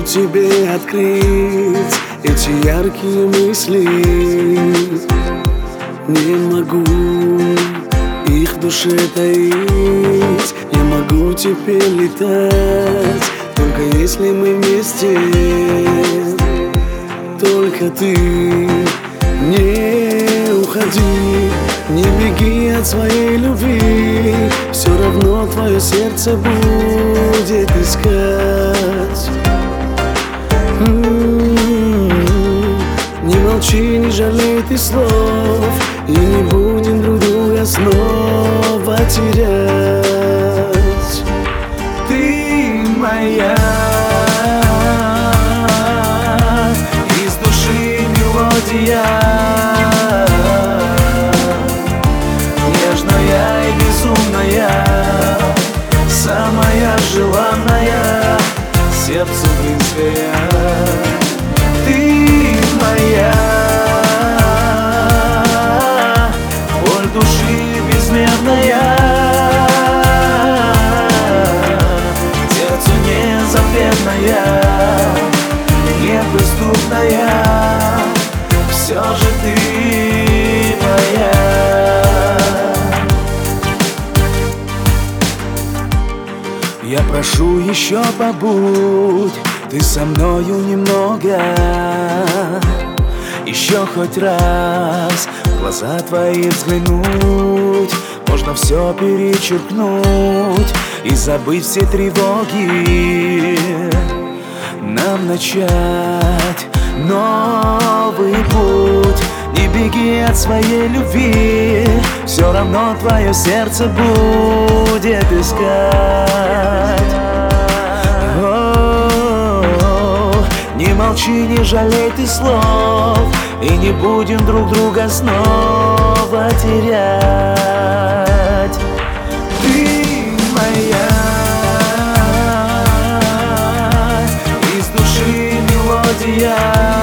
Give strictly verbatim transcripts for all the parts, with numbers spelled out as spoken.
тебе открыть эти яркие мысли. Не могу их в душе таить. Я могу теперь летать, только если мы вместе. Только ты не уходи, не беги от своей любви. Все равно твое сердце будет искать. М-м-м. Не молчи, не жалей ты слов, и не будем друг друга снова терять. Ты моя, из души мелодия, нежная и безумная, самая желанная, сердцу близкая. Ты моя, боль души безмерная, сердцу незабвенная, неприступная, все же ты моя. Я прошу, еще побудь ты со мною немного, еще хоть раз в глаза твои взглянуть. Можно все перечеркнуть и забыть все тревоги. Нам начать новый путь. Не беги от своей любви, все равно твое сердце будет искать. Не молчи, не жалей ты слов, и не будем друг друга снова терять. Ты моя, из души мелодия,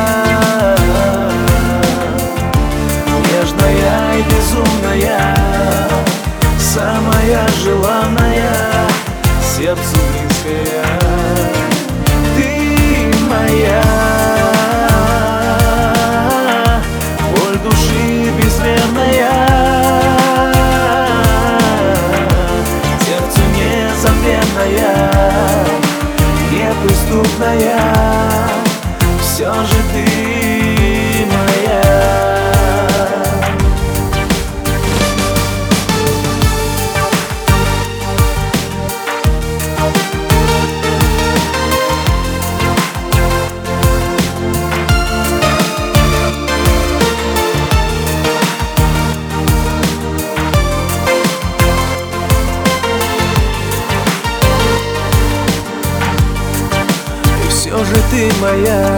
нежная и безумная, самая желанная, сердцу близкая. Моя, боль души безмерная, сердцу незабвенная, неприступная, все же ты моя. Все же ты моя.